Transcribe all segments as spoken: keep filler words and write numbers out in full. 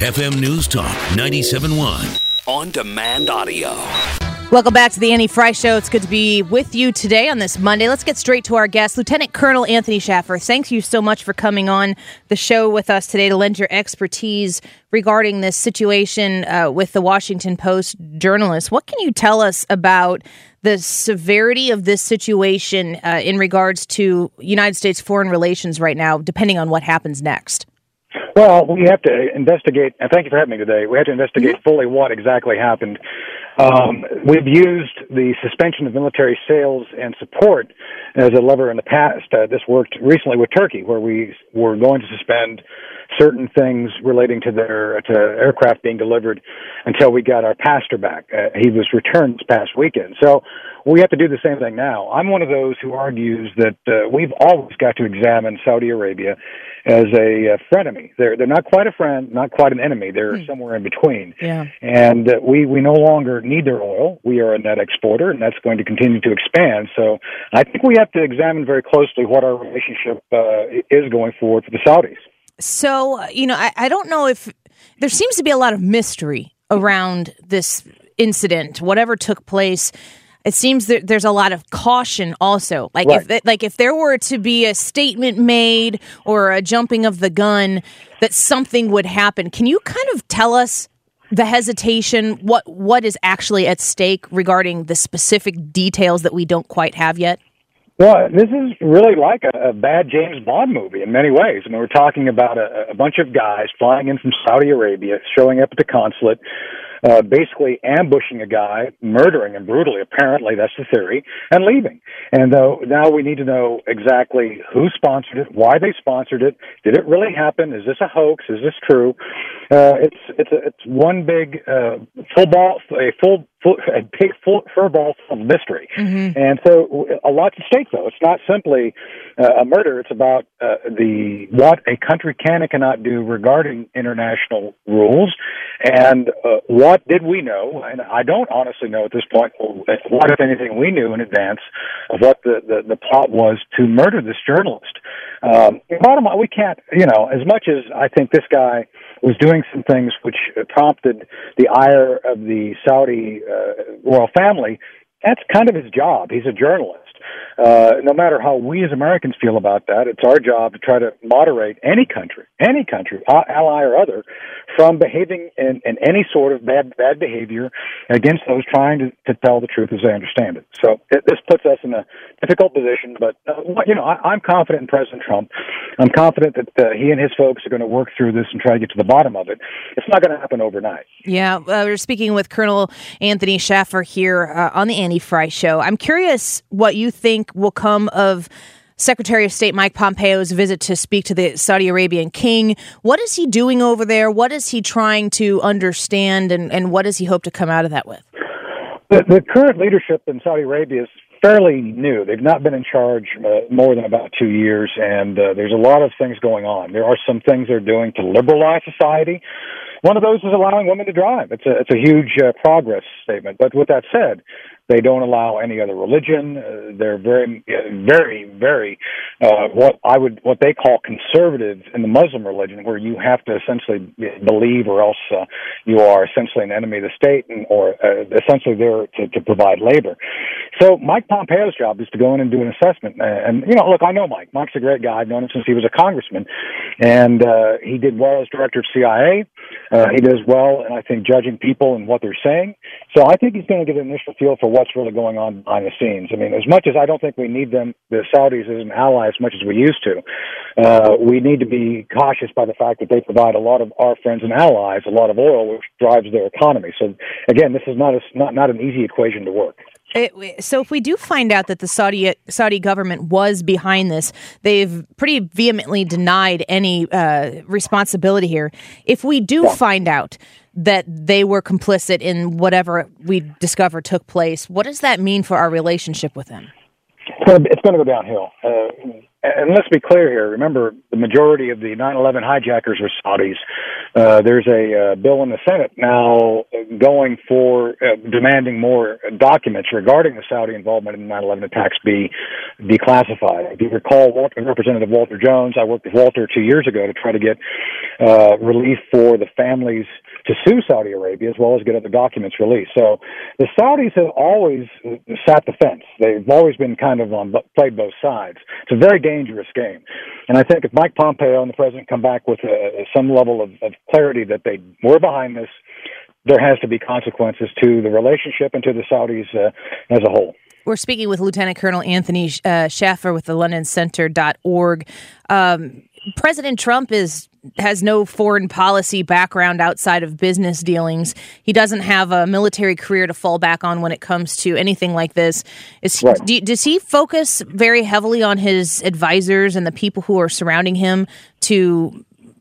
F M News Talk ninety-seven point one. On demand audio. Welcome back to the Annie Frey Show. It's good to be with you today on this Monday. Let's get straight to our guest, Lieutenant Colonel Anthony Shaffer. Thank you so much for coming on the show with us today to lend your expertise regarding this situation uh, with the Washington Post journalist. What can you tell us about the severity of this situation uh, in regards to United States foreign relations right now, depending on what happens next? Well, we have to investigate, and thank you for having me today. We have to investigate mm-hmm. fully what exactly happened. Um, we've used the suspension of military sales and support as a lever in the past. Uh, this worked recently with Turkey, where we were going to suspend certain things relating to their to aircraft being delivered until we got our pastor back. Uh, he was returned this past weekend. So we have to do the same thing now. I'm one of those who argues that uh, we've always got to examine Saudi Arabia as a uh, frenemy. They're they're not quite a friend, not quite an enemy. They're hmm. somewhere in between. Yeah. And uh, we we no longer need their oil. We are a net exporter, and that's going to continue to expand. So I think we have to examine very closely what our relationship uh, is going forward for the Saudis. So, you know, I, I don't know if there seems to be a lot of mystery around this incident, whatever took place. It seems that there's a lot of caution also. Like right. if like if there were to be a statement made or a jumping of the gun that something would happen, can you kind of tell us the hesitation, what what is actually at stake regarding the specific details that we don't quite have yet? Well, this is really like a, a bad James Bond movie in many ways. I mean, we're talking about a, a bunch of guys flying in from Saudi Arabia, showing up at the consulate, uh, basically ambushing a guy, murdering him brutally, apparently, that's the theory, and leaving. And uh, now we need to know exactly who sponsored it, why they sponsored it, did it really happen, is this a hoax, is this true? Uh, it's it's a, it's one big uh, full ball, a full, full a big full fur ball of mystery, mm-hmm. and so a lot at stake. Though it's not simply uh, a murder; it's about uh, the what a country can and cannot do regarding international rules, and uh, what did we know? And I don't honestly know at this point what, if anything, we knew in advance of what the the, the plot was to murder this journalist. Um, bottom line, we can't, you know, as much as I think this guy was doing some things which prompted the ire of the Saudi uh, royal family, that's kind of his job. He's a journalist. Uh, no matter how we as Americans feel about that, it's our job to try to moderate any country, any country, ally or other, from behaving in, in any sort of bad bad behavior against those trying to, to tell the truth as they understand it. So it, this puts us in a difficult position, but, uh, you know, I, I'm confident in President Trump. I'm confident that uh, he and his folks are going to work through this and try to get to the bottom of it. It's not going to happen overnight. Yeah, uh, we're speaking with Colonel Anthony Shaffer here uh, on the Annie Frey Show. I'm curious what you think will come of Secretary of State Mike Pompeo's visit to speak to the Saudi Arabian king. What is he doing over there? What is he trying to understand, and, and what does he hope to come out of that with? The, the current leadership in Saudi Arabia is fairly new. They've not been in charge uh, more than about two years, and uh, there's a lot of things going on. There are some things they're doing to liberalize society. One of those is allowing women to drive. It's a, it's a huge uh, progress statement. But with that said, they don't allow any other religion. Uh, they're very, very, very uh, what I would what they call conservative in the Muslim religion, where you have to essentially believe, or else uh, you are essentially an enemy of the state, and or uh, essentially there to, to provide labor. So Mike Pompeo's job is to go in and do an assessment. And, you know, look, I know Mike. Mike's a great guy. I've known him since he was a congressman, and uh, he did well as director of C I A. Uh, he does well, and I think judging people and what they're saying. So I think he's going to get an initial feel for what's really going on behind the scenes. I mean, as much as I don't think we need them, the Saudis, as an ally as much as we used to, uh, we need to be cautious by the fact that they provide a lot of our friends and allies a lot of oil, which drives their economy. So again, this is not a, not not an easy equation to work. It, so if we do find out that the Saudi Saudi government was behind this, they've pretty vehemently denied any uh, responsibility here. If we do yeah. find out that they were complicit in whatever we discover took place, what does that mean for our relationship with them? It's going to, it's going to go downhill. Uh, and let's be clear here. Remember, the majority of the nine eleven hijackers were Saudis. Uh, there's a uh, bill in the Senate now going for uh, demanding more documents regarding the Saudi involvement in the nine eleven attacks be declassified. If you recall, Walter, Representative Walter Jones, I worked with Walter two years ago to try to get uh, relief for the families to sue Saudi Arabia, as well as get other documents released. So the Saudis have always sat the fence. They've always been kind of on played both sides. It's a very dangerous game. And I think if Mike Pompeo and the president come back with uh, some level of, of clarity that they were behind this, there has to be consequences to the relationship and to the Saudis uh, as a whole. We're speaking with Lieutenant Colonel Anthony uh, Shaffer with the London Center dot org. Um, President Trump is has no foreign policy background outside of business dealings. He doesn't have a military career to fall back on when it comes to anything like this. Is he, right. do, does he focus very heavily on his advisors and the people who are surrounding him to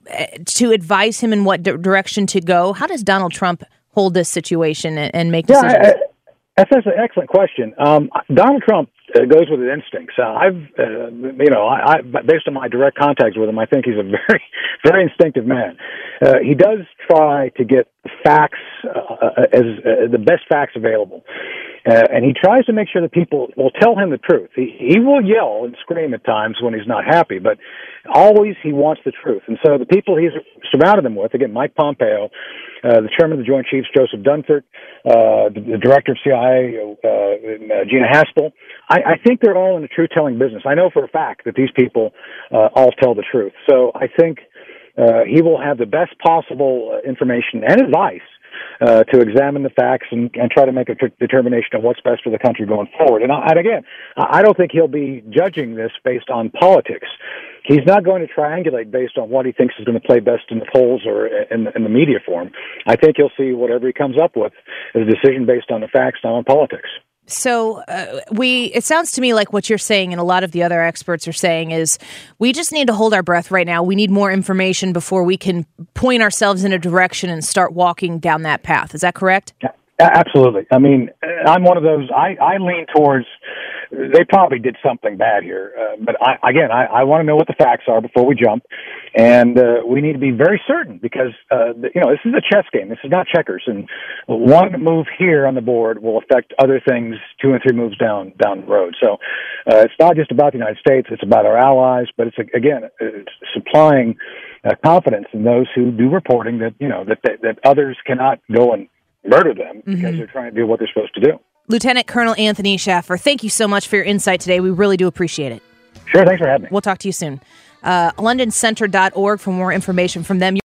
to advise him in what di- direction to go? How does Donald Trump hold this situation and, and make decisions? Yeah, I, that's an excellent question. Um, Donald Trump uh, goes with his instincts. Uh, I've, uh, you know, I, I, based on my direct contacts with him, I think he's a very, very instinctive man. Uh, he does try to get facts uh, as uh, the best facts available. Uh, and he tries to make sure that people will tell him the truth. He, he will yell and scream at times when he's not happy, but always he wants the truth. And so the people he's surrounded him with, again, Mike Pompeo, uh, the chairman of the Joint Chiefs, Joseph Dunford, uh, the, the director of C I A, uh, Gina Haspel, I, I think they're all in the truth-telling business. I know for a fact that these people uh, all tell the truth. So I think uh, he will have the best possible uh, information and advice Uh, to examine the facts and, and try to make a t- determination of what's best for the country going forward. And, I, and again, I don't think he'll be judging this based on politics. He's not going to triangulate based on what he thinks is going to play best in the polls or in, in the media form. I think he'll see whatever he comes up with as a decision based on the facts, not on politics. So uh, we, it sounds to me like what you're saying and a lot of the other experts are saying is we just need to hold our breath right now. We need more information before we can point ourselves in a direction and start walking down that path. Is that correct? Yeah, absolutely. I mean, I'm one of those, I, I lean towards, they probably did something bad here. Uh, but I, again, I, I want to know what the facts are before we jump. And uh, we need to be very certain because, uh, the, you know, this is a chess game. This is not checkers. And one move here on the board will affect other things two and three moves down down the road. So uh, it's not just about the United States. It's about our allies. But it's, again, it's supplying uh, confidence in those who do reporting that, you know, that, that, that others cannot go and murder them because mm-hmm. they're trying to do what they're supposed to do. Lieutenant Colonel Anthony Shaffer, thank you so much for your insight today. We really do appreciate it. Sure, thanks for having me. We'll talk to you soon. Uh, London Center dot org for more information from them.